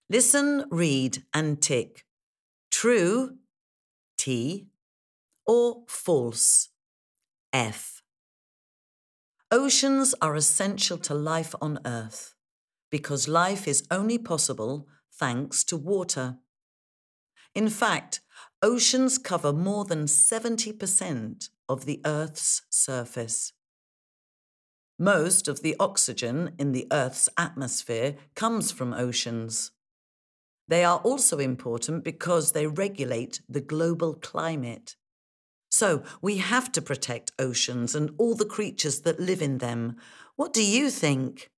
Listen, read, and tick. True, T, or false, F. Oceans are essential to life on Earth because life is only possible thanks to water. In fact, oceans cover more than 70% of the Earth's surface. Most of the oxygen in the Earth's atmosphere comes from oceans. They are also important because they regulate the global climate. So we have to protect oceans and all the creatures that live in them. What do you think?